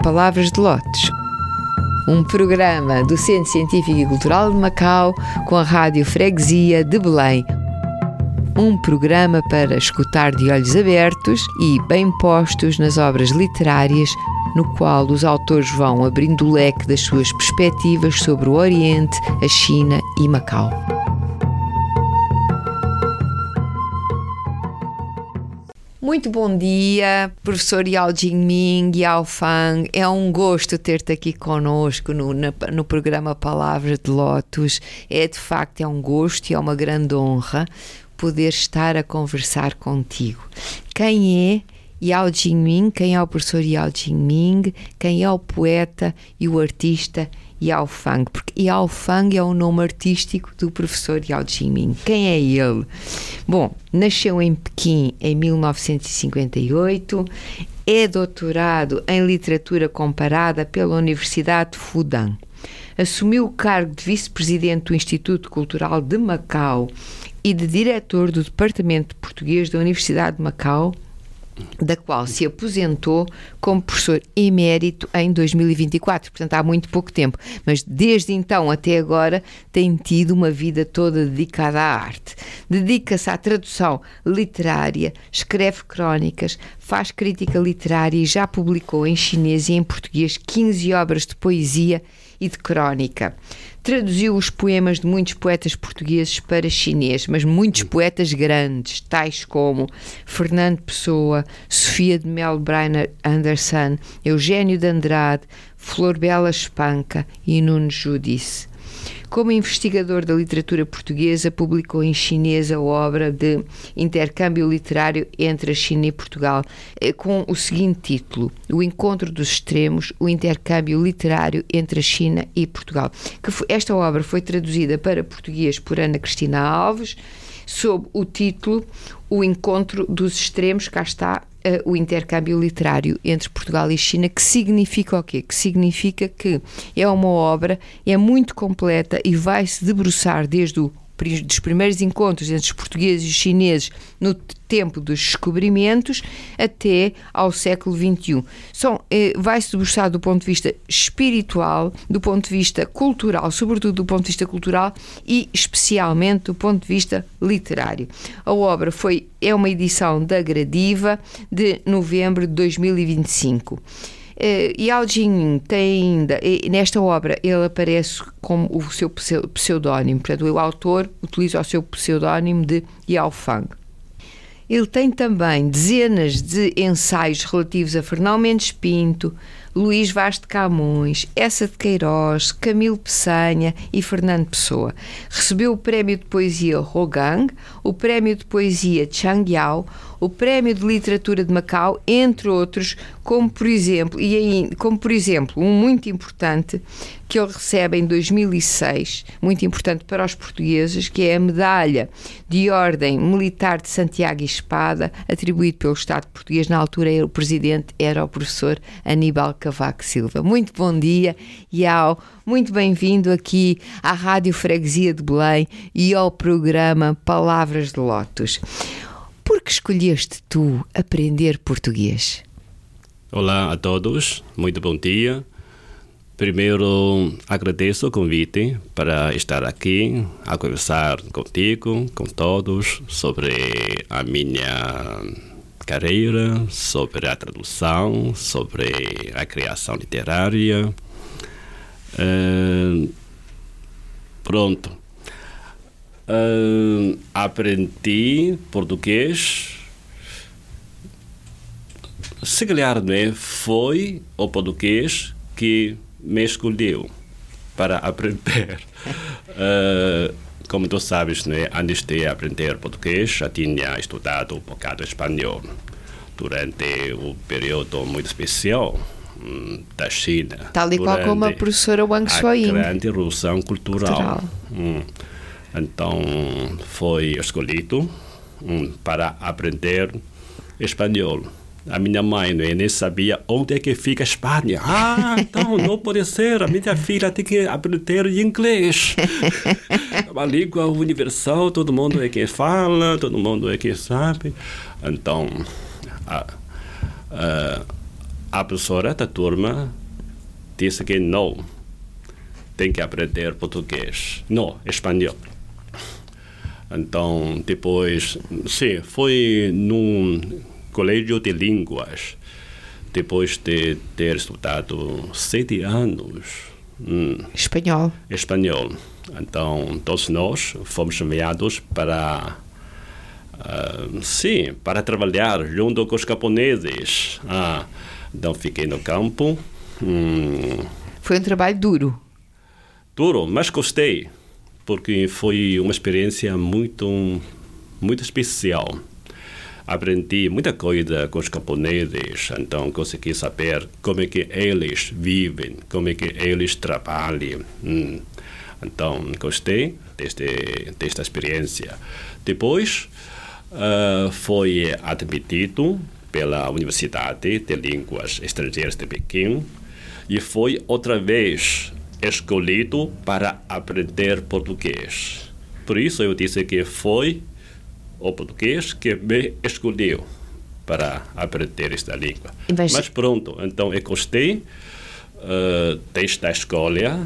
Palavras de Lotes, um programa do Centro Científico e Cultural de Macau com a Rádio Freguesia de Belém. Um programa para escutar de olhos abertos e bem postos nas obras literárias, no qual os autores vão abrindo o leque das suas perspectivas sobre o Oriente, a China e Macau. Muito bom dia, professor Yao Jingming, Yao Fang. É um gosto ter-te aqui connosco no programa Palavras de Lotus. De facto, é um gosto e é uma grande honra poder estar a conversar contigo. Quem é Yao Jingming? Quem é o professor Yao Jingming? Quem é o poeta e o artista Yao Fang? Porque Yao Fang é o nome artístico do professor Yao Jingming. Quem é ele? Bom, nasceu em Pequim em 1958, é doutorado em literatura comparada pela Universidade de Fudan. Assumiu o cargo de vice-presidente do Instituto Cultural de Macau e de diretor do Departamento de Português da Universidade de Macau, da qual se aposentou como professor emérito em 2024, portanto há muito pouco tempo, mas desde então até agora tem tido uma vida toda dedicada à arte. Dedica-se à tradução literária, escreve crónicas, faz crítica literária e já publicou em chinês e em português 15 obras de poesia e de crónica. Traduziu os poemas de muitos poetas portugueses para chinês, mas muitos poetas grandes, tais como Fernando Pessoa, Sofia de Melbrenner Anderson, Eugênio de Andrade, Flor Bela Espanca e Nuno Judice. Como investigador da literatura portuguesa, publicou em chinês a obra de intercâmbio literário entre a China e Portugal, com o seguinte título: O Encontro dos Extremos, o intercâmbio literário entre a China e Portugal. Esta obra foi traduzida para português por Ana Cristina Alves, sob o título O Encontro dos Extremos, cá está, o intercâmbio literário entre Portugal e China, que significa o quê? Que significa que é uma obra, é muito completa e vai se debruçar desde dos primeiros encontros entre os portugueses e os chineses no tempo dos descobrimentos até ao século XXI. Vai-se debruçar do ponto de vista espiritual, do ponto de vista cultural, sobretudo do ponto de vista cultural e especialmente do ponto de vista literário. A obra é uma edição da Gradiva de novembro de 2025. Yao Jingming tem ainda, nesta obra ele aparece como o seu pseudónimo, portanto o autor utiliza o seu pseudónimo de Yao Fang. Ele tem também dezenas de ensaios relativos a Fernão Mendes Pinto, Luís Vaz de Camões, Essa de Queiroz, Camilo Peçanha e Fernando Pessoa. Recebeu o Prémio de Poesia Rogang, o Prémio de Poesia Changyao, o Prémio de Literatura de Macau, entre outros, como por exemplo, um muito importante que ele recebe em 2006, muito importante para os portugueses, que é a Medalha de Ordem Militar de Santiago e Espada, atribuído pelo Estado português. Na altura o presidente era o professor Aníbal Cavaco Silva. Muito bom dia, Yao, muito bem-vindo aqui à Rádio Freguesia de Belém e ao programa Palavras de Lotus. Por que escolheste tu aprender português? Olá a todos, muito bom dia. Primeiro, agradeço o convite para estar aqui a conversar contigo, com todos, sobre a minha carreira, sobre a tradução, sobre a criação literária. Aprendi português. Se calhar, foi o português que me escolheu para aprender. Como tu sabes, antes de aprender português, já tinha estudado um bocado espanhol durante um período muito especial da China. Tal e qual como a professora Wang Shuoying. A grande revolução cultural. Então, foi escolhido para aprender espanhol. A minha mãe nem sabia onde é que fica a Espanha. Então não pode ser. A minha filha tem que aprender inglês. É uma língua universal, todo mundo é que fala, todo mundo é que sabe. Então, a professora da turma disse que não, tem que aprender português, não, espanhol. Então, depois, sim, foi num colégio de línguas, depois de ter estudado 7 anos. Espanhol. Espanhol. Então, todos nós fomos enviados para, para trabalhar junto com os camponeses. Então, fiquei no campo. Foi um trabalho duro. Duro, mas gostei, porque foi uma experiência muito, muito especial. Aprendi muita coisa com os camponeses, então consegui saber como é que eles vivem, como é que eles trabalham. Então, gostei desta experiência. Depois, fui admitido pela Universidade de Línguas Estrangeiras de Pequim e foi outra vez escolhido para aprender português. Por isso eu disse que foi o português que me escolheu para aprender esta língua. Mas pronto, então eu gostei desta escolha,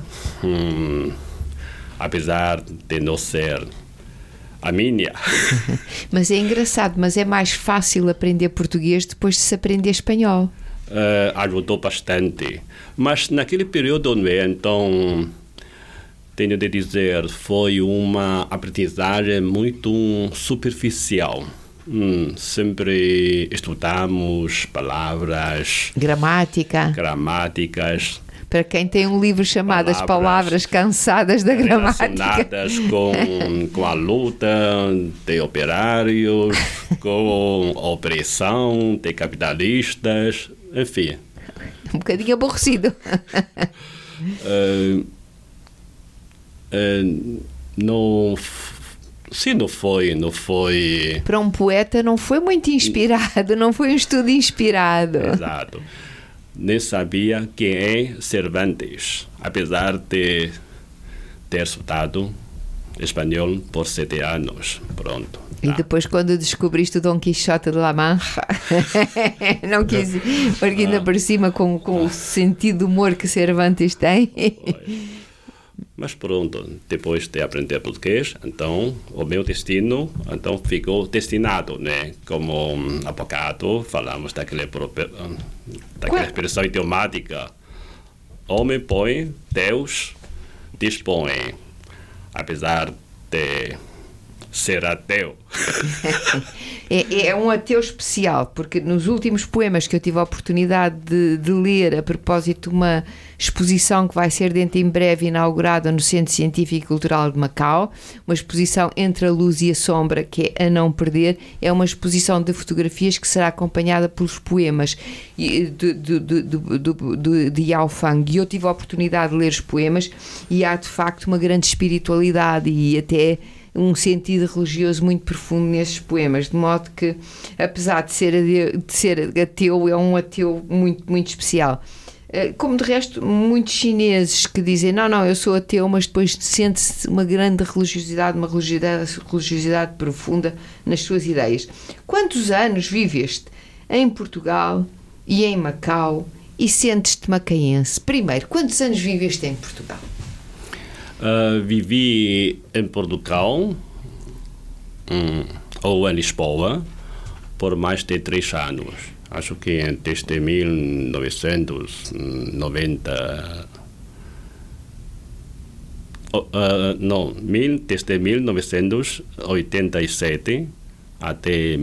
apesar de não ser a minha. Mas é engraçado, mas é mais fácil aprender português depois de se aprender espanhol. Ajudou bastante. Mas naquele período, então, tenho de dizer, foi uma aprendizagem muito superficial. Sempre estudamos palavras... Gramáticas. Para quem tem um livro chamado As Palavras Cansadas da Gramática. Relacionadas com a luta de operários, com a opressão de capitalistas, enfim. Um bocadinho aborrecido. Não foi... Para um poeta não foi muito inspirado, não foi um estudo inspirado. Exato. Nem sabia quem é Cervantes, apesar de ter estudado espanhol por 7 anos. Pronto. E depois, quando descobriste o Dom Quixote de La Mancha, não quis, porque ainda por cima com o sentido de humor que Cervantes tem. Mas pronto, depois de aprender português, então o meu destino então ficou destinado, né? Como há bocado falamos daquela expressão idiomática. Homem põe, Deus dispõe. Apesar de ser ateu. É um ateu especial, porque nos últimos poemas que eu tive a oportunidade de ler a propósito de uma exposição que vai ser dentro em breve inaugurada no Centro Científico e Cultural de Macau, uma exposição Entre a Luz e a Sombra, que é a não perder, é uma exposição de fotografias que será acompanhada pelos poemas de Yao Fang, e eu tive a oportunidade de ler os poemas e há de facto uma grande espiritualidade e até um sentido religioso muito profundo nesses poemas, de modo que, apesar de ser ateu, é um ateu muito, muito especial. Como de resto, muitos chineses que dizem, não, eu sou ateu, mas depois sente-se uma grande religiosidade, uma religiosidade profunda nas suas ideias. Quantos anos viveste em Portugal e em Macau e sentes-te macaense? Primeiro, quantos anos viveste em Portugal? Vivi em Portugal ou em Lisboa por mais de 3 anos. Acho que desde 1990... desde 1987 até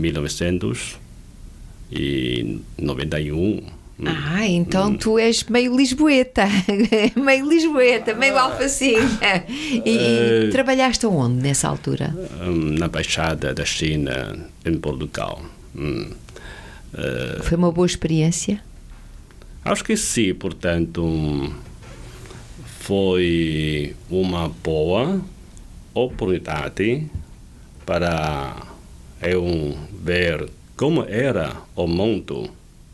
1991. Então tu és meio lisboeta, meio alfacinha. E trabalhaste onde nessa altura? Na Embaixada da China em Portugal. Foi uma boa experiência? Acho que sim, portanto, foi uma boa oportunidade para eu ver como era o mundo.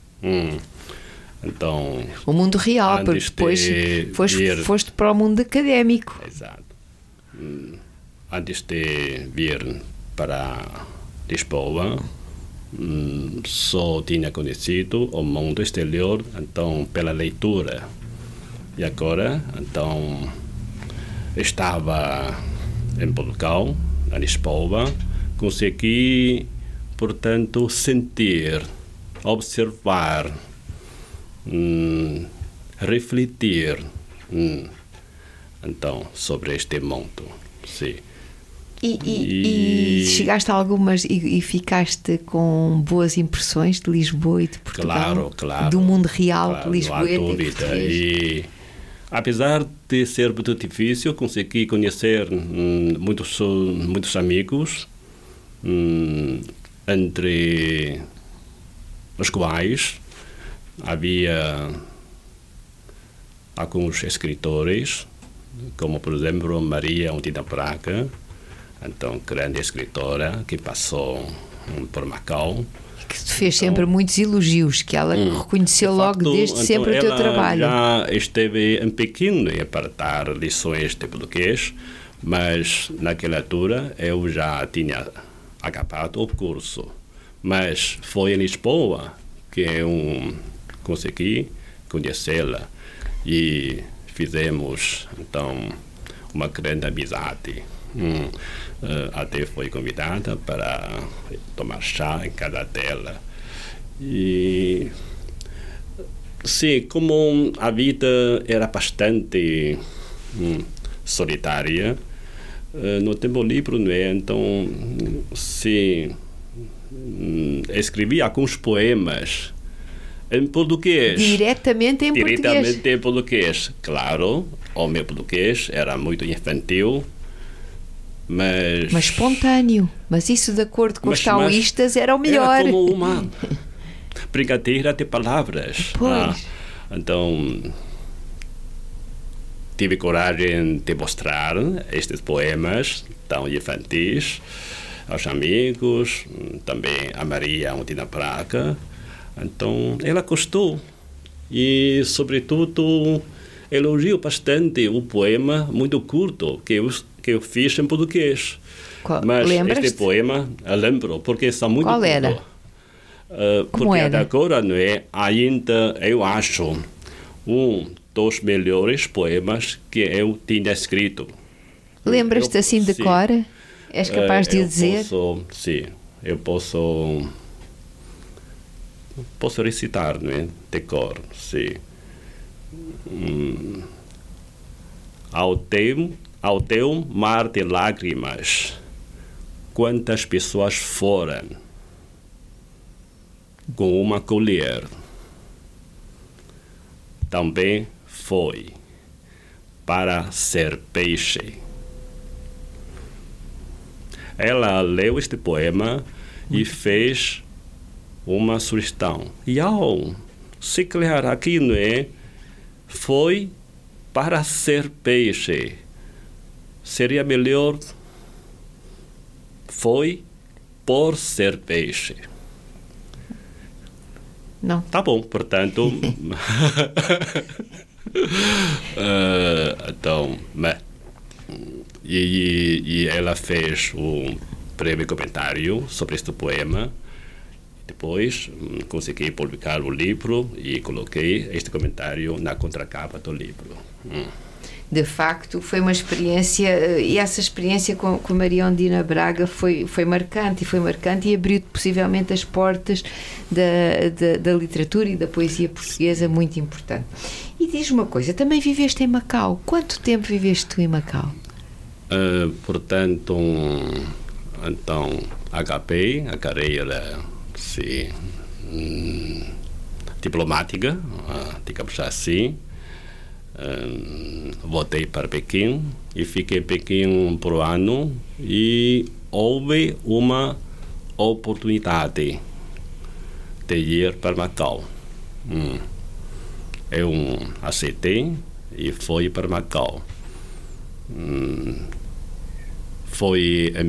Então, o mundo real, porque depois foste para o mundo académico. Exato. Antes de vir para Lisboa, só tinha conhecido o mundo exterior, então, pela leitura. E agora, então, estava em Portugal, na Lisboa, consegui, portanto, sentir, observar, refletir, então, sobre este mundo, sim. E chegaste a algumas e ficaste com boas impressões de Lisboa e de Portugal? Claro. Do mundo real, claro, de Lisboa e dúvida. E apesar de ser muito difícil, consegui conhecer muitos amigos, entre os quais havia alguns escritores, como, por exemplo, Maria Undina Braga, então, grande escritora que passou por Macau. Que te fez sempre muitos elogios, que ela reconheceu logo desde sempre o teu trabalho. Ela já esteve em Pequim para dar lições de português, mas naquela altura eu já tinha acabado o curso. Mas foi em Lisboa que eu consegui conhecê-la e fizemos, então, uma grande amizade. Até foi convidada para tomar chá em casa dela. E sim, como a vida era bastante solitária, no tempo livre, né? Então, sim, escrevi alguns poemas em português. Diretamente em português. Claro, o meu português era muito infantil. Mas espontâneo. Mas isso, de acordo com os taoístas, era o melhor. Era como uma brincadeira de palavras. Pois. Então, tive coragem de mostrar estes poemas tão infantis aos amigos, também a Maria Undina Braga. Então, ela gostou. E, sobretudo, elogiou bastante o poema muito curto que eu fiz em português. Mas lembras-te? Este poema, eu lembro, porque são muito Qual era? Porque era? até agora, não é, ainda eu acho dos melhores poemas que eu tinha escrito. Lembras-te assim de cor? És capaz de o dizer? Sim, eu posso recitar, não é, de cor, sim. Ao teu mar de lágrimas, quantas pessoas foram com uma colher? Também foi para ser peixe. Ela leu este poema e fez uma sugestão. E se calhar aqui, não é? Foi para ser peixe. Seria melhor foi por ser peixe. Não. Tá bom, portanto. Então, e ela fez um breve comentário sobre este poema. Depois consegui publicar o livro e coloquei este comentário na contracapa do livro. De facto, foi uma experiência, e essa experiência com Maria Undina Braga foi marcante e abriu possivelmente as portas da literatura e da poesia portuguesa, muito importante. E diz uma coisa, também viveste em Macau. Quanto tempo viveste tu em Macau? Portanto, então, acabei a carreira diplomática, digamos assim. Voltei para Pequim e fiquei em Pequim por um ano e houve uma oportunidade de ir para Macau. Eu aceitei e fui para Macau. Foi em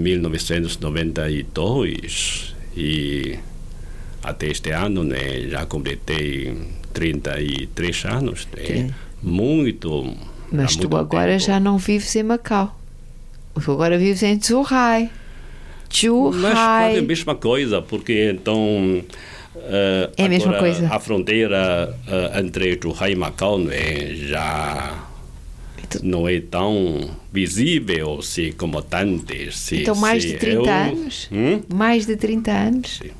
1992 e até este ano, né, já completei 33 anos. Né? Muito. Mas tu agora tempo. Já não vives em Macau. Tu agora vives em Zhuhai. Mas quase a mesma coisa, porque então é a mesma coisa. A fronteira entre Zhuhai e Macau já não é tão visível assim, como antes. Então mais de 30 anos? Mais de 30 anos? Sim.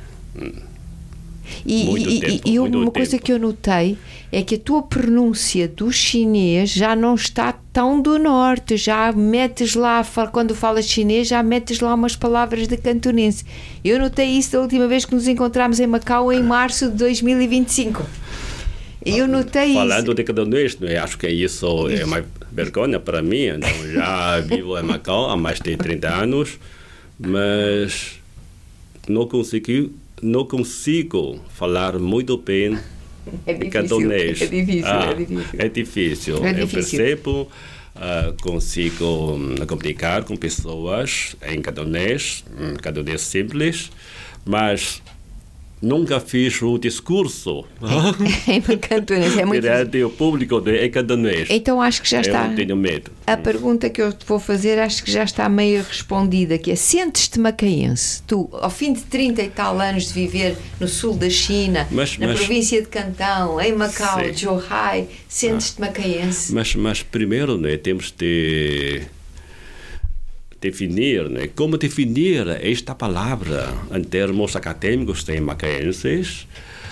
E uma coisa que eu notei é que a tua pronúncia do chinês já não está tão do norte, já metes lá, quando falas chinês, já metes lá umas palavras de cantonense. Eu notei isso da última vez que nos encontramos em Macau, em março de 2025. Eu notei Falando isso. de cantonês, acho que isso é uma vergonha para mim. Então, já vivo em Macau há mais de 30 anos, mas não consigo falar muito bem cantonês. É difícil. Eu percebo, consigo comunicar com pessoas em cantonês simples, mas nunca fiz o discurso em cantonês. É muito direto ao público em cantonês. Então acho que já está. Eu tenho medo. A pergunta que eu te vou fazer acho que já está meio respondida, que é: sentes-te macaense? Tu, ao fim de 30 e tal anos de viver no sul da China, na província de Cantão, em Macau, Zhuhai, sentes-te macaense? Mas primeiro, temos de definir, como definir esta palavra em termos acadêmicos em macaenses.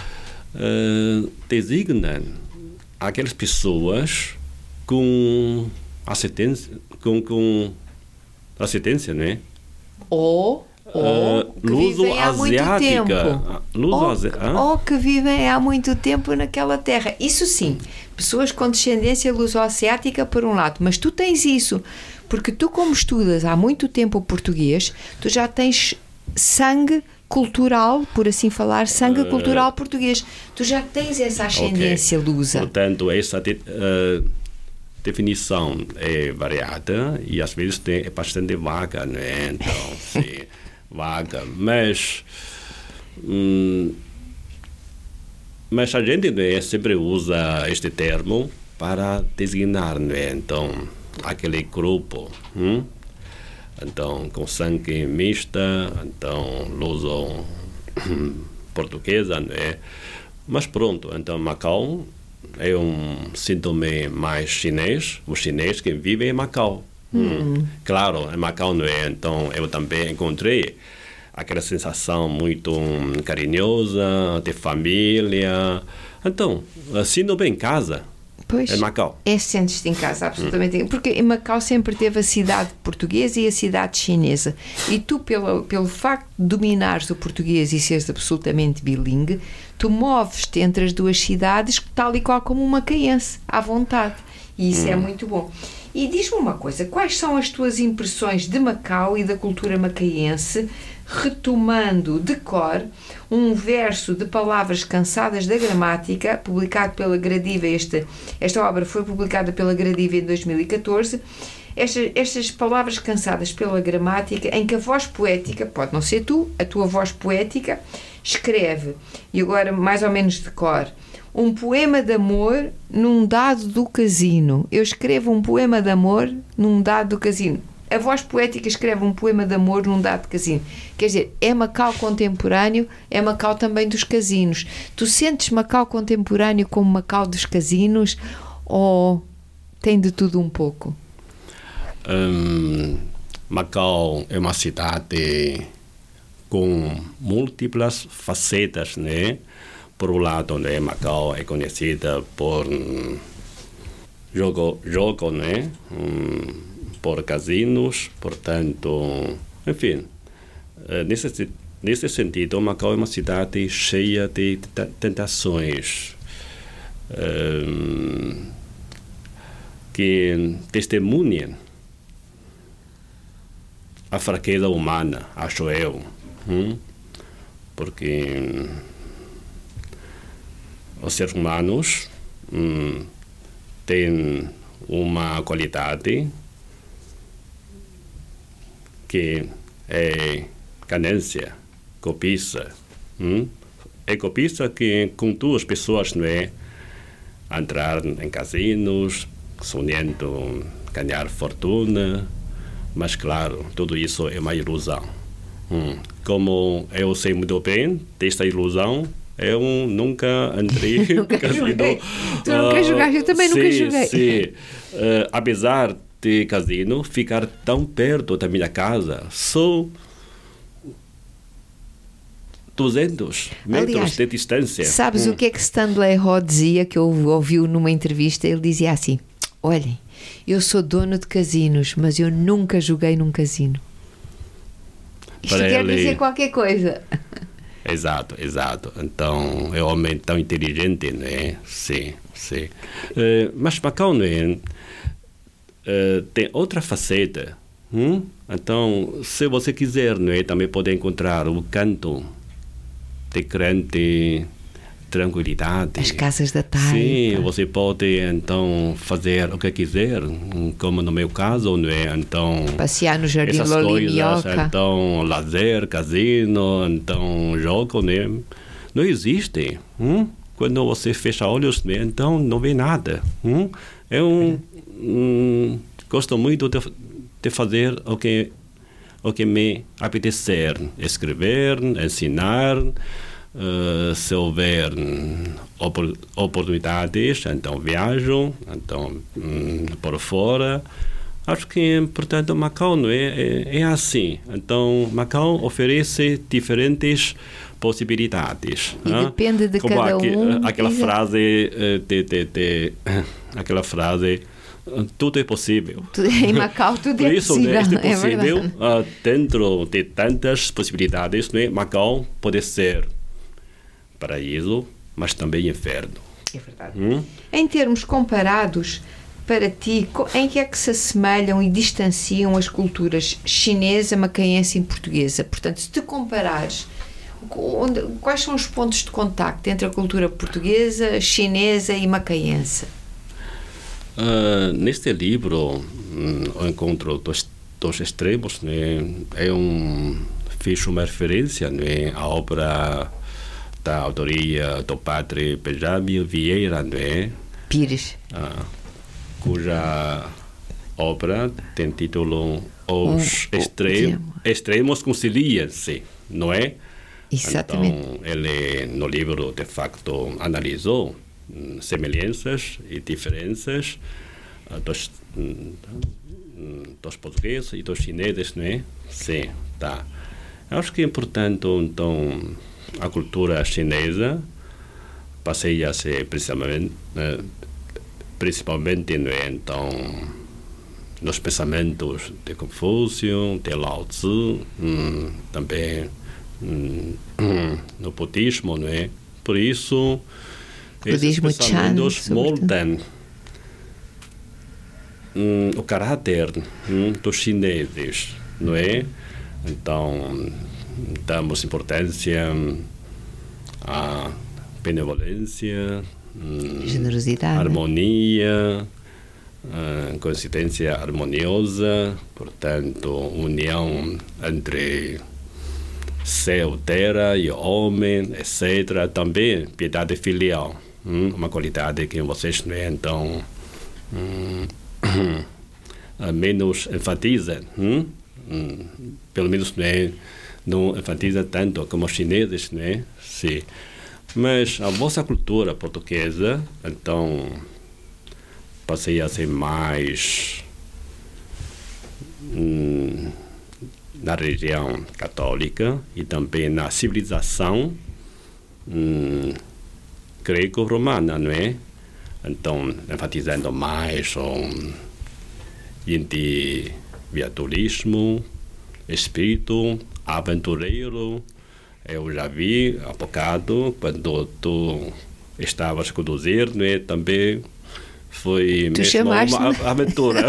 Designam aquelas pessoas com assistência, ou que vivem há muito tempo, ou que vivem há muito tempo naquela terra. Isso sim, pessoas com descendência luso-asiática por um lado, mas tu tens isso, porque tu, como estudas há muito tempo o português, tu já tens sangue cultural, por assim falar, sangue cultural português. Tu já tens essa ascendência lusa. Portanto, essa definição é variada e às vezes é bastante vaga, Então, sim, vaga. Mas a gente sempre usa este termo para designar, Então, aquele grupo, então com sangue mista, então luso-portuguesa, Mas pronto, então Macau é sintoma mais chinês, o chinês que vive em Macau. Claro, em Macau, Então eu também encontrei aquela sensação muito carinhosa, de família. Então, sinto bem em casa. Pois, em Macau. Sentes-te em casa, absolutamente. Porque em Macau sempre teve a cidade portuguesa e a cidade chinesa. E tu, pelo facto de dominares o português e seres absolutamente bilingue, tu moves-te entre as duas cidades tal e qual como um macaense, à vontade. E isso é muito bom. E diz-me uma coisa, quais são as tuas impressões de Macau e da cultura macaense, retomando de cor um verso de palavras cansadas da gramática, publicado pela Gradiva. Esta obra foi publicada pela Gradiva em 2014. Estas palavras cansadas pela gramática, em que a voz poética, pode não ser tu, a tua voz poética, escreve, e agora mais ou menos de cor, um poema de amor num dado do casino. Eu escrevo um poema de amor num dado do casino. A voz poética escreve um poema de amor num dado de casino. Quer dizer, é Macau contemporâneo, é Macau também dos casinos. Tu sentes Macau contemporâneo como Macau dos casinos, ou tem de tudo um pouco? Macau é uma cidade com múltiplas facetas, Por um lado, Macau é conhecida por jogo, por casinos, portanto, enfim, nesse sentido, Macau é uma cidade cheia de tentações que testemunham a fraqueza humana, acho eu, porque os seres humanos têm uma qualidade que é ganância, cobiça. É cobiça que conduz as pessoas a entrar em casinos, sonhando ganhar fortuna, mas claro, tudo isso é uma ilusão. Como eu sei muito bem desta ilusão, eu nunca entrei no casino. Tu nunca jogaste, eu também nunca joguei. Sim. Apesar de casino ficar tão perto da minha casa, só 200 metros Aliás, de distância. Sabes o que é que Stanley Ho dizia, que eu ouvi numa entrevista? Ele dizia assim: olhem, eu sou dono de casinos, mas eu nunca joguei num casino. Isto quer dizer qualquer coisa. Exato. Então, é um homem tão inteligente, né? Sim. Mas Macau, né? Tem outra faceta. Então, se você quiser, né, também pode encontrar o canto de grande tranquilidade. As casas da Taipa. Sim, você pode então fazer o que quiser, como no meu caso, não é? Então, passear no Jardim essas Lolinhoca. coisas, então lazer, casino, então jogo, né? Não existe. Quando você fecha olhos, né? Então não vê nada. Eu gosto muito de fazer o que me apetecer, escrever, ensinar. Se houver oportunidades, então viajo, então por fora. Acho que, portanto, Macau não é assim. Então, Macau oferece diferentes possibilidades. E depende de cada um. Aquela frase, tudo é possível. Em Macau tudo é possível. Por isso, é possível, dentro de tantas possibilidades, né, Macau pode ser paraíso, mas também inferno. É verdade. Em termos comparados, para ti, em que é que se assemelham e distanciam as culturas chinesa, macaense e portuguesa? Portanto, se te comparares, quais são os pontos de contacto entre a cultura portuguesa, chinesa e macaense? Neste livro, eu encontro dois extremos, né? Fiz uma referência, né, à obra da autoria do padre Benjamin Vieira, né? Pires. Cuja obra tem título Os Extremos Conciliam-se, não é? Exatamente. Então, ele, no livro, de facto, analisou semelhanças e diferenças dos portugueses e dos chineses, não é? Sim, tá. Acho que é importante, então, a cultura chinesa baseia-se principalmente, não é? Então, nos pensamentos de Confúcio, de Lao Tzu, também no budismo, não é? Por isso, esses pensamentos moldam o caráter dos chineses, não é? Então, damos importância à benevolência, generosidade, harmonia, coincidência harmoniosa, portanto, união entre céu, terra e homem, etc. Também piedade filial, uma qualidade que vocês, né, então, menos enfatizam, pelo menos, né, não enfatiza tanto como os chineses, né? Sim. Mas a vossa cultura portuguesa, então, passeia-se mais na região católica e também na civilização greco-romana, não é? Então, enfatizando mais o individualismo, espírito aventureiro. Eu já vi há bocado, quando tu estavas a conduzir, né, também foi tu mesmo chamaste, uma aventura.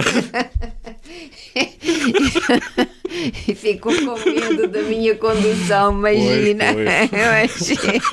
E ficou com medo da minha condução, imagina. Pois.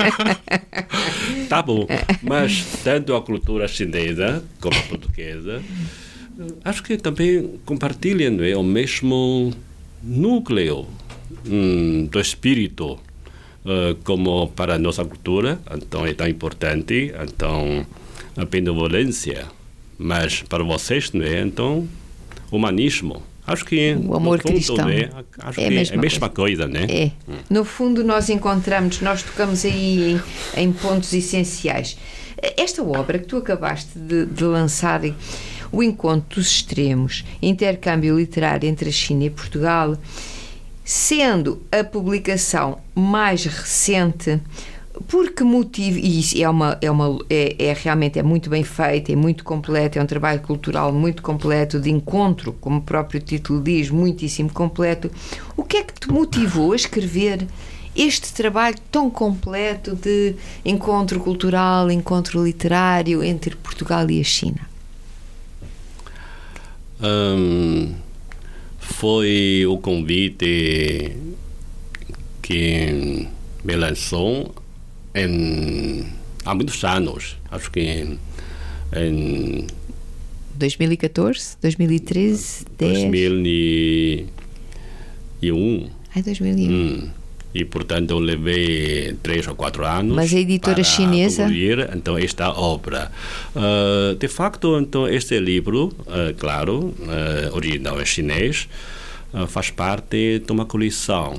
Tá bom, mas tanto a cultura chinesa como a portuguesa, acho que também compartilham, não é, o mesmo núcleo do espírito, como para a nossa cultura, então é tão importante, então a benevolência, mas para vocês, não é, então, humanismo, Acho que o amor fundo, cristão acho que é a mesma coisa, né? É. No fundo, nós tocamos aí em pontos essenciais. Esta obra que tu acabaste de lançar, O Encontro dos Extremos, intercâmbio literário entre a China e Portugal, sendo a publicação mais recente, por que motivo, e isso realmente muito bem feito, é muito completo, é um trabalho cultural muito completo, de encontro, como o próprio título diz, muitíssimo completo. O que é que te motivou a escrever este trabalho tão completo de encontro cultural, encontro literário entre Portugal e a China? Foi o convite que me lançou há muitos anos, acho que em 2014, 2013, 2001. 2001. E, portanto, eu levei 3 ou 4 anos. Mas a editora para chinesa? concluir, então, esta obra. De facto, então, este livro, claro, original em chinês, faz parte de uma coleção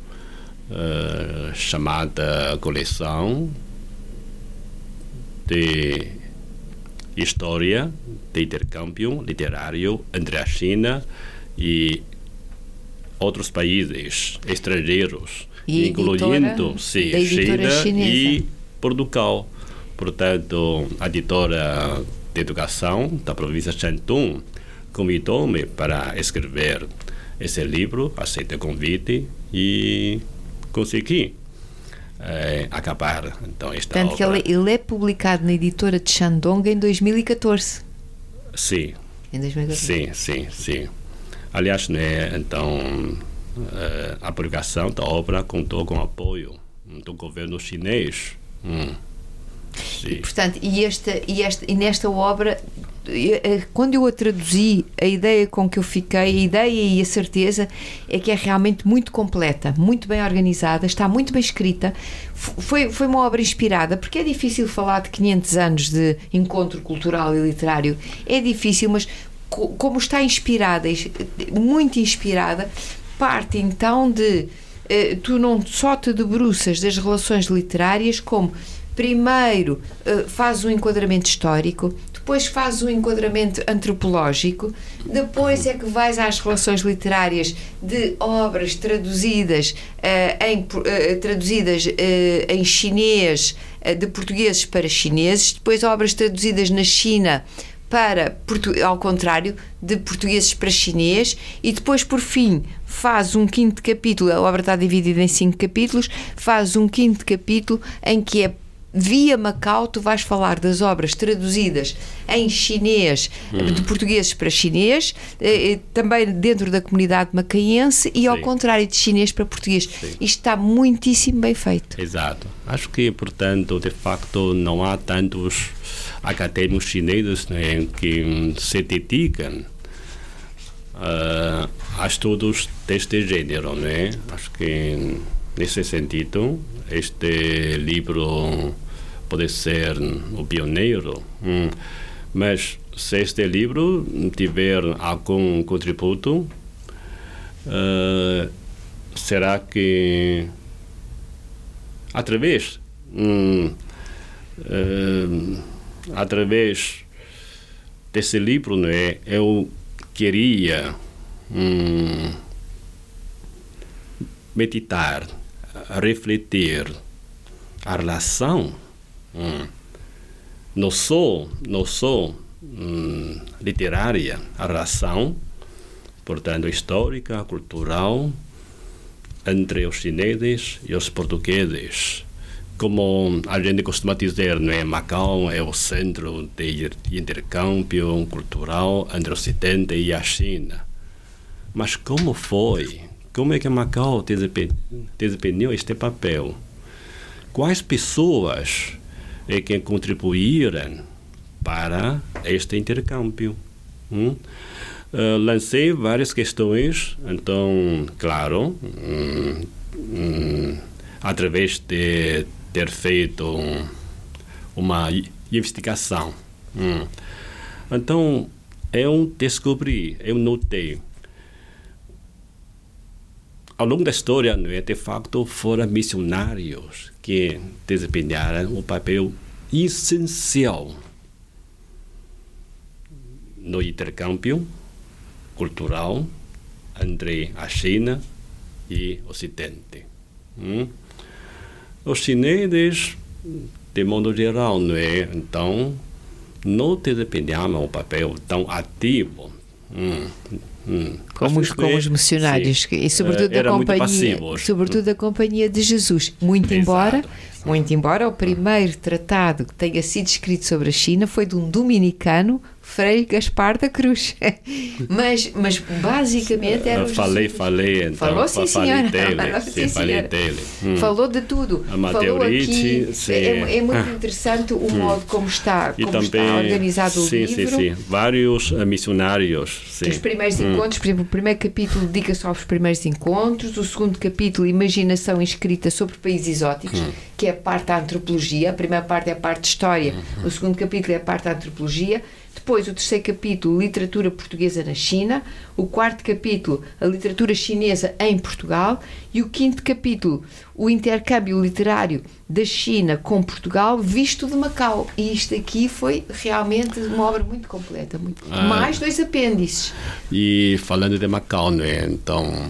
chamada Coleção de História de Intercâmbio Literário entre a China e outros países estrangeiros, incluindo China e Portugal. Portanto, a editora de educação da província de Shandong convidou-me para escrever esse livro, aceitei o convite e consegui acabar então esta obra. Portanto, que ele é publicado na editora de Shandong em 2014. Sim. Em 2014. Sim. Aliás, né, então, a publicação da obra contou com o apoio do governo chinês. E, portanto, e nesta obra, quando eu a traduzi, a ideia com que eu fiquei, a ideia e a certeza é que é realmente muito completa, muito bem organizada, está muito bem escrita. Foi uma obra inspirada, porque é difícil falar de 500 anos de encontro cultural e literário. É difícil, mas como está inspirada, muito inspirada, parte então de tu não só te debruças das relações literárias, como primeiro fazes um enquadramento histórico, depois fazes um enquadramento antropológico, depois é que vais às relações literárias de obras traduzidas em chinês, de portugueses para chineses, depois obras traduzidas na China ao contrário, de portugueses para chinês, e depois, por fim, faz um quinto capítulo, a obra está dividida em 5 capítulos, faz um quinto capítulo em que é via Macau, tu vais falar das obras traduzidas em chinês, de portugueses para chinês, também dentro da comunidade macaense, e ao contrário, de chinês para português. Sim. Isto está muitíssimo bem feito. Exato. Acho que, portanto, de facto, não há tantos acadêmicos chineses, né, que se dedicam a estudos deste gênero, né? Acho que, nesse sentido, este livro pode ser o pioneiro, mas se este livro tiver algum contributo, será que através desse livro, né, eu queria meditar, refletir a relação não só literária, a relação, portanto, histórica, cultural, entre os chineses e os portugueses. Como a gente costuma dizer, né, Macau é o centro de intercâmbio cultural entre o Ocidente e a China. Mas como foi? Como é que Macau desempenhou este papel? Quais pessoas é que contribuíram para este intercâmbio? Lancei várias questões, então, claro, através de ter feito uma investigação. Então, eu notei ao longo da história, não é, de facto, foram missionários que desempenharam um papel essencial no intercâmbio cultural entre a China e o Ocidente. Os chineses, de modo geral, não é, então, não desempenhavam um papel tão ativo. Como os missionários, sim, e sobretudo da Companhia de Jesus. Muito embora o primeiro tratado que tenha sido escrito sobre a China foi de um dominicano, Frei Gaspar da Cruz. mas basicamente era falei então. Falou, sim, senhora. Falei dele. Falou de tudo. Falou aqui. É muito interessante o modo como está organizado o livro. Sim. Vários missionários. Sim. Os primeiros encontros, por exemplo, o primeiro capítulo dedica-se aos primeiros encontros, o segundo capítulo, Imaginação Escrita sobre Países Exóticos, que é a parte da antropologia. A primeira parte é a parte de história, o segundo capítulo é a parte da antropologia. Depois, o terceiro capítulo, Literatura Portuguesa na China. O quarto capítulo, a literatura chinesa em Portugal. E o quinto capítulo, o intercâmbio literário da China com Portugal, visto de Macau. E isto aqui foi realmente uma obra muito completa. Mais 2 apêndices. E falando de Macau, né? Então,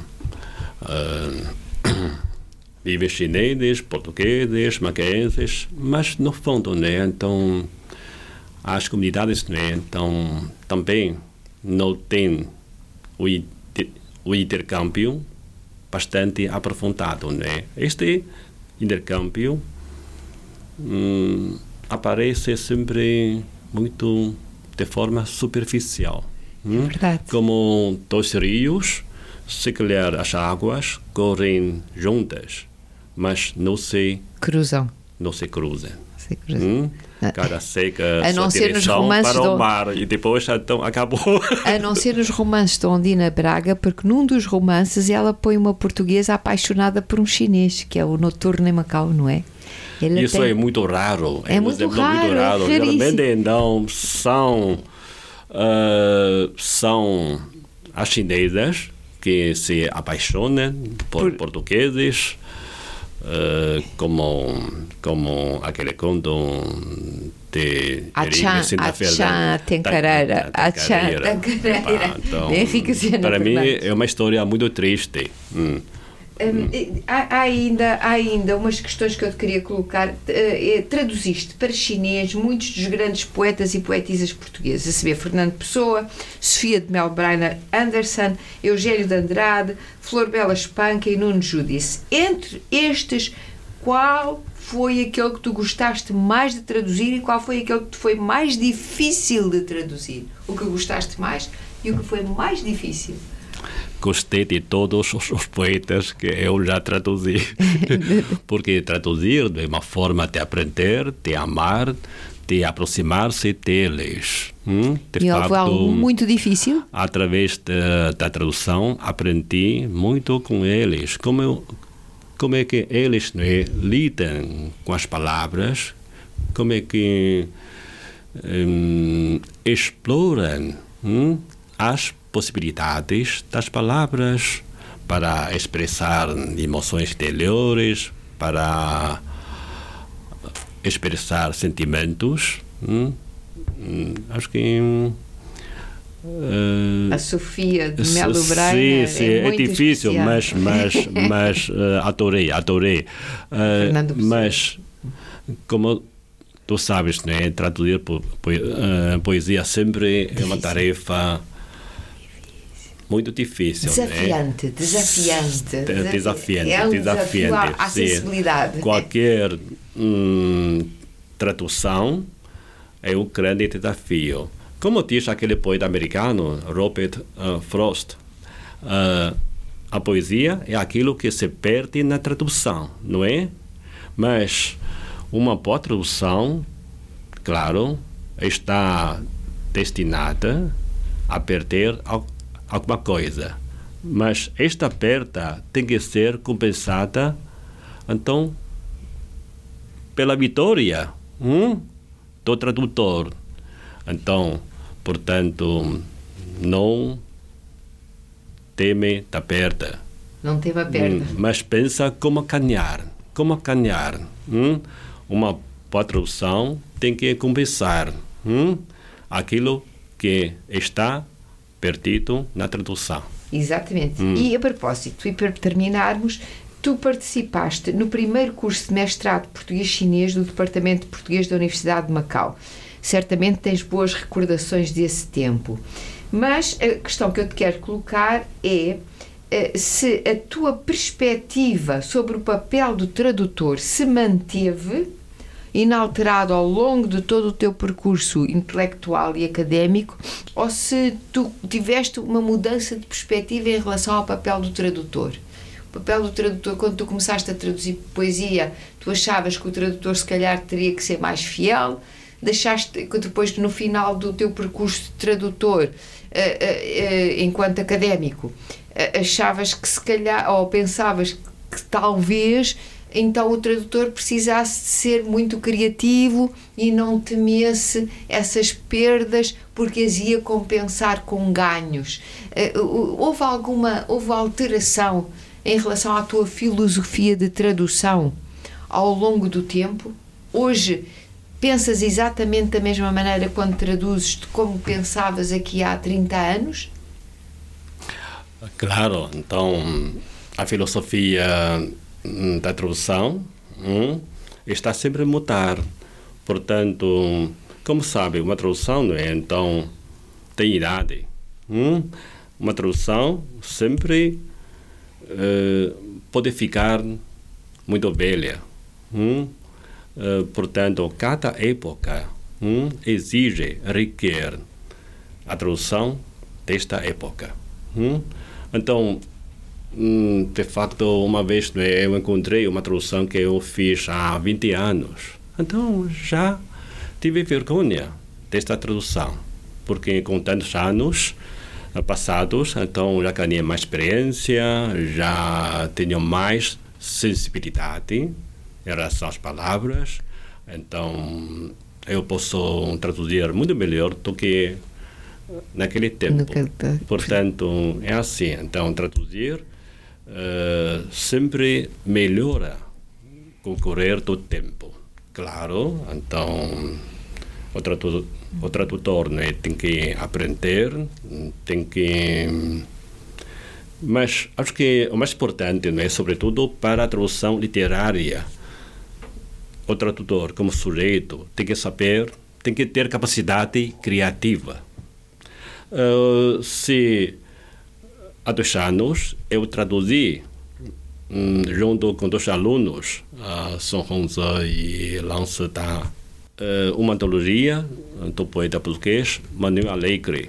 vivem chineses, portugueses, macaenses, mas no fundo, né? Então, as comunidades, né, então, também não têm o intercâmbio bastante aprofundado, né? Este intercâmbio aparece sempre muito de forma superficial. É verdade. Como 2 rios, se calhar as águas correm juntas, mas não se cruzam. Cada seca a não ser nos romances para o mar e depois então acabou. A não ser nos romances de Ondina Braga, porque num dos romances ela põe uma portuguesa apaixonada por um chinês, que é o Noturno em Macau, não é? Isso é muito raro. É muito raro. Geralmente então são as chinesas que se apaixonam por portugueses. Como aquele conto de Atchan Tancareira. Para mim é uma história muito triste. Há ainda umas questões que eu te queria colocar. Traduziste para chinês muitos dos grandes poetas e poetisas portugueses, a saber, Fernando Pessoa, Sofia de Melbrenner Anderson, Eugênio de Andrade, Flor Bela Espanca e Nuno Judice. Entre estes, qual foi aquele que tu gostaste mais de traduzir e qual foi aquele que te foi mais difícil de traduzir? O que gostaste mais e o que foi mais difícil? Gostei de todos os poetas que eu já traduzi, porque traduzir é uma forma de aprender, de amar, de aproximar-se deles. E houve algo muito difícil? Através da tradução, aprendi muito com eles, como é que eles lidam com as palavras, como é que exploram as possibilidades das palavras para expressar emoções interiores, para expressar sentimentos. Acho que a Sofia de Melbrenner é difícil, especial. mas adorei. Mas como tu sabes, né, traduzir poesia sempre é uma tarefa muito difícil. Desafiante. É um desafio à sensibilidade. Qualquer tradução é um grande desafio. Como diz aquele poeta americano, Robert Frost, a poesia é aquilo que se perde na tradução, não é? Mas uma boa tradução, claro, está destinada a perder alguma coisa, mas esta perda tem que ser compensada, então, pela vitória do tradutor. Então, portanto, não teme da perda, Não teve a perda. Mas pensa como ganhar. Uma boa tradução tem que compensar aquilo que está perdido na tradução. Exatamente. E a propósito, e para terminarmos, tu participaste no primeiro curso de mestrado de português-chinês do Departamento de Português da Universidade de Macau. Certamente tens boas recordações desse tempo. Mas a questão que eu te quero colocar é se a tua perspectiva sobre o papel do tradutor se manteve inalterado ao longo de todo o teu percurso intelectual e académico, ou se tu tiveste uma mudança de perspectiva em relação ao papel do tradutor. O papel do tradutor, quando tu começaste a traduzir poesia, tu achavas que o tradutor se calhar teria que ser mais fiel, deixaste que depois no final do teu percurso de tradutor enquanto académico achavas que se calhar, ou pensavas que talvez então o tradutor precisasse de ser muito criativo e não temesse essas perdas porque as ia compensar com ganhos. Houve alteração em relação à tua filosofia de tradução ao longo do tempo? Hoje pensas exatamente da mesma maneira quando traduzes como pensavas aqui há 30 anos? Claro, então a filosofia da tradução está sempre a mudar. Portanto, como sabe, uma tradução não é, então tem idade. Uma tradução sempre pode ficar muito velha. Portanto, cada época exige, requer a tradução desta época. Então, de facto, uma vez eu encontrei uma tradução que eu fiz há 20 anos. Então, já tive vergonha desta tradução, porque com tantos anos passados, então já ganhei mais experiência, já tenho mais sensibilidade em relação às palavras. Então, eu posso traduzir muito melhor do que naquele tempo. Portanto, é assim. Então, traduzir sempre melhora com o correr do tempo. Claro, então o tradutor, né, tem que aprender, tem que... Mas acho que o mais importante, né, sobretudo para a tradução literária, o tradutor, como sujeito, tem que saber, tem que ter capacidade criativa. Se há 2 anos eu traduzi junto com 2 alunos, São Honze e Lance da uma antologia do poeta português Manuel Alegre.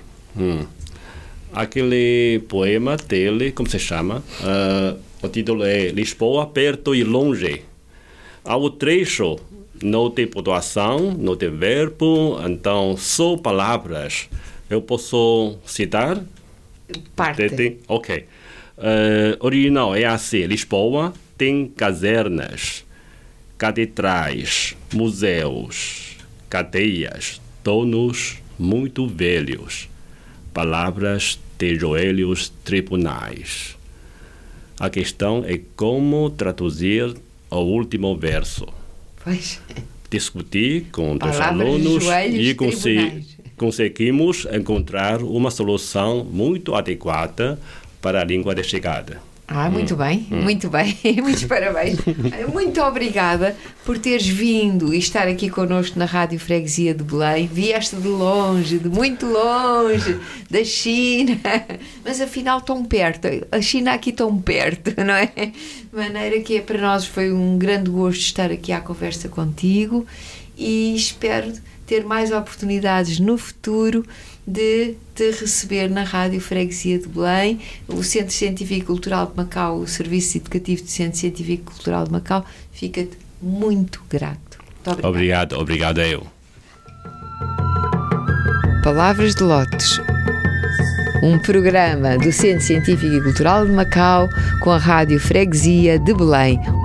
Aquele poema dele, como se chama? O título é Lisboa, perto e longe. Há o trecho, não tem pontuação, não tem verbo, então só palavras. Eu posso citar? Parte. Ok. Original é assim: Lisboa tem casernas, catedrais, museus, cadeias, donos muito velhos, palavras de joelhos tribunais. A questão é como traduzir o último verso. Pois. Discuti com 2 Palavras alunos e tribunais. Conseguimos encontrar uma solução muito adequada para a língua de chegada. Muito bem, muito bem. Muitos parabéns. Muito obrigada por teres vindo e estar aqui connosco na Rádio Freguesia de Belém. Vieste de longe, de muito longe, da China, mas afinal tão perto. A China aqui tão perto, não é? De maneira que para nós foi um grande gosto estar aqui à conversa contigo e espero ter mais oportunidades no futuro de te receber na Rádio Freguesia de Belém. O Centro Científico e Cultural de Macau, o Serviço Educativo do Centro Científico e Cultural de Macau, fica-te muito grato. Muito obrigado. Obrigado a eu. Palavras de Lotes, um programa do Centro Científico e Cultural de Macau com a Rádio Freguesia de Belém.